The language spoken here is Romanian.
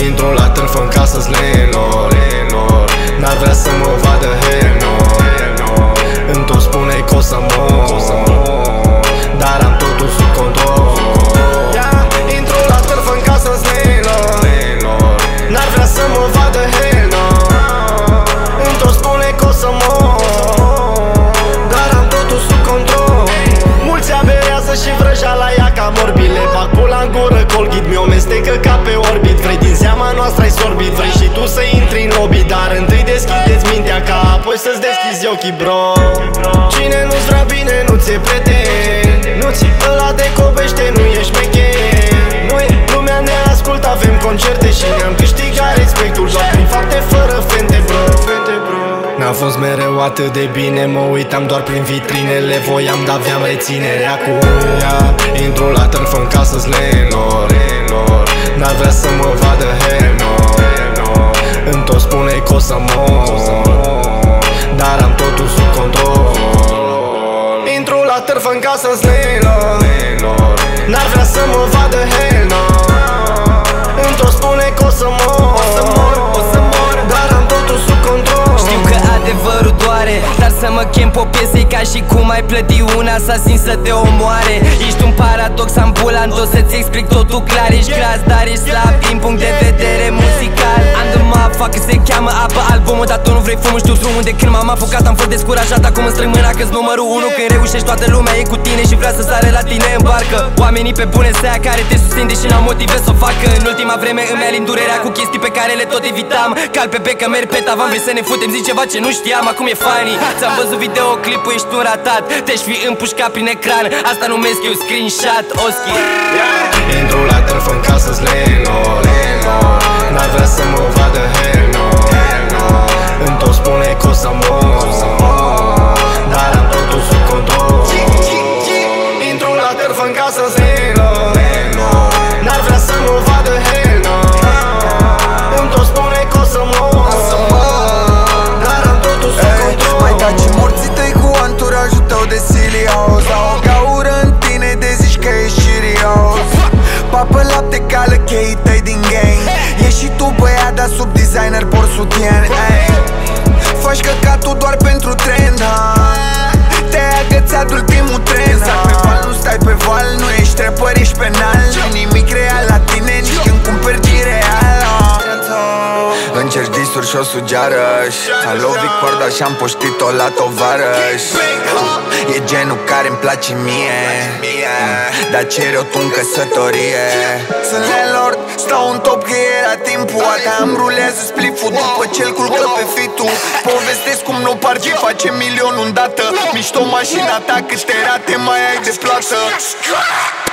Intru la târfă în casă-s lenor. N-ar vrea să mă vadă, hell no. Îmi tot spune că o să mor, dar am totul sub control. Intru la târfă în casă-s lenor. N-ar vrea să mă vadă, hell no. Îmi tot spune că o să mor, dar am totul sub control. Mulți aberează și vrăjeala ia ca morbile. Bag pula în gură, Colghit mi-o mestecă ca pe orbit. Vrei din seama noastră ai sorbit, vrei și tu să intri în lobby, dar întâi deschideți mintea ca apoi să-ți deschizi ochii, bro. Cine nu-ți vrea bine nu ți-e prieten, nu-ți ăla de cobește, nu ești mechen. Noi, lumea ne ascultă, avem concerte și ne-am câștigat respectul doar prin fapte fără fente, bro. N-a fost mereu atât de bine, mă uitam doar prin vitrinele, voiam, dar aveam reținere. Acum intru la târfă în casă-s lenor. N-ar vrea să mă vadă, hell no. Îmi tot spune că o să mor, dar am totul sub control. Intru la târfă în casă-s lenor. N-ar vrea să mă vadă, hell no. Îmi tot spune că o să mor, dar am totul sub control. Știu că adevărul doare, dar să mă chem pe o piesă e ca și cum ai plăti un asasin să te omoare. Ești un paradox ambulant, o să-ți explic totul clar. Ești gras, dar ești slab din punct de vedere muzical. Under motherfucker se cheamă apă albumul, dar tu nu vrei fumul, știu drumul. De când m-am apucat am fost descurajat, acum îmi strâng mâna că-s numărul 1. Când reușești toată lumea e cu tine și vrea să sare la tine în barcă. Oamenii pe bune seia care te susțin deși n-au motive să o facă. În ultima vreme îmi alin durerea cu chestii pe care le tot evitam. Cal pe becă, merg pe tavan, vrei să ne futem, zici ceva ce nu știam, acum e funny. Ți-am văzut videoclipul, ești un ratat, te-și fi împușcat prin ecran. Asta numesc eu screenshot, Oski. Intru la târfă în casă-s lenor. N-ar vrea să mă vadă, hell no. Îmi tot spune că o să mor, dar am totul sub control. Intru la târfă în casă-s lenor. N-ar vrea să mă vadă, hell no. Îmi tot spune că o să mor, dar am totul sub control. Mai taci morții tăi cu anturajul tău de silios. La o gaură în tine de zici că ești serios. Papă lapte ca lăcheii tăi din gang. Ești și tu băiat, dar sub designer por sutien. Faci căcatul doar pentru trend, te-ai agățat ultimul trend. Sar pe val, nu stai pe val, nu ești rapper, ești penal. Nimic real la tine, nici când cumperi G-Real. Încerci disuri și o sugeară-și. Ți-am lovit corda și-am poștit-o la tovarăș. E genul care-mi place mie, dar cere-o tu în căsătorie. Sunt landlord, stau în top că era timpul. A îmi rulează spliful după ce-l culcă pe fitul. Povestesc cum nu parge, face milion în dată. Mișto mașina ta, câte rate mai ai de plată.